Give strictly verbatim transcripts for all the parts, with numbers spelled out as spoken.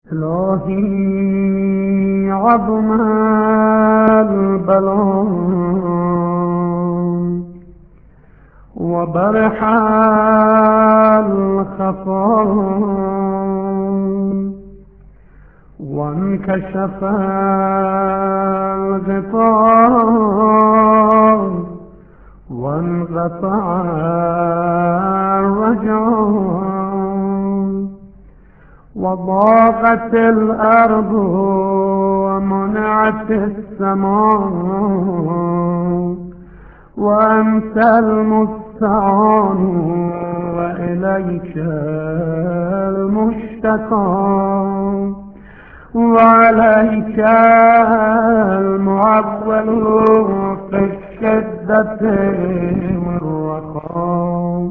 إلهي عظم البلاء وبرح الخفاء وانكشف الغطاء وانقطع الرجاء وضاقت الأرض ومنعت السماء وأنت المستعان وإليك المشتكى وعليك المعول في الشدة والرخاء.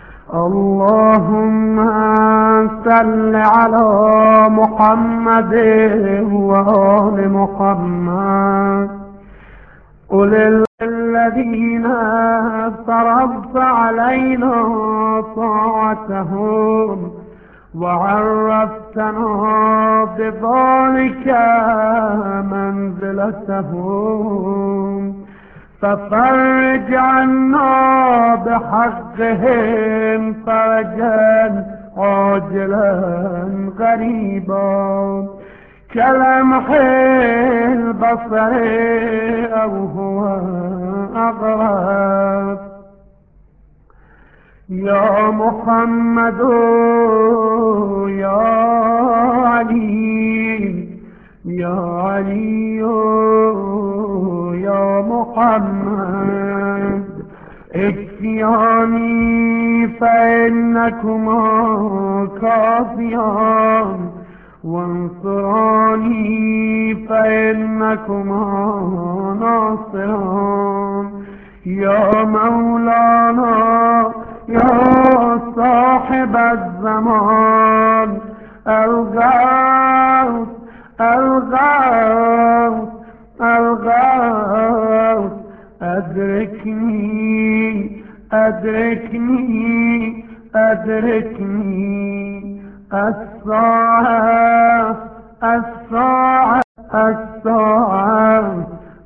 اللهم صل على محمد وآل محمد أولي الذين فرضت علينا طاعتهم وعرفتنا بذلك منزلتهم ففرج عنا بحقهم فرجا عاجلا غريبا كلمح البصر أو هو أقرب. يا محمد يا علي يا علي يا محمد اكفياني فإنكما كافيان وانصراني فإنكما ناصران. يا مولانا يا صاحب الزمان الغوث الغوث الغوث أدركني أدركني أدركني الساعة الساعة الساعة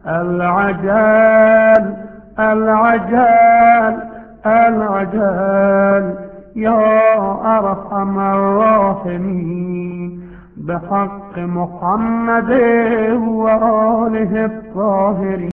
العجل العجل العجل. يا أرحم الراحمين بحق محمد وآله الطاهرين.